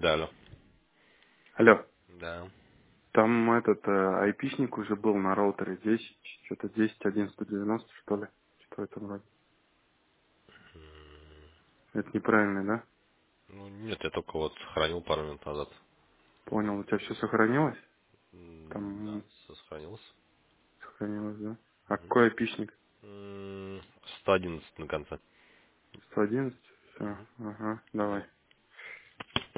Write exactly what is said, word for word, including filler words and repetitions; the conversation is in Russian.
Да, алло. Алло, Да. там этот э, айпишник уже был на роутере десять, что-то десять один сто девяносто что ли? Что это вроде? Это неправильно, да? Ну, нет, я только вот сохранил пару минут назад. Понял, у тебя все сохранилось? М, Да, Там сохранился. сохранилось, да? А Мгм. какой айпишник? М, сто одиннадцать на конце. сто одиннадцать? Все, Мгм. ага, давай. Давай.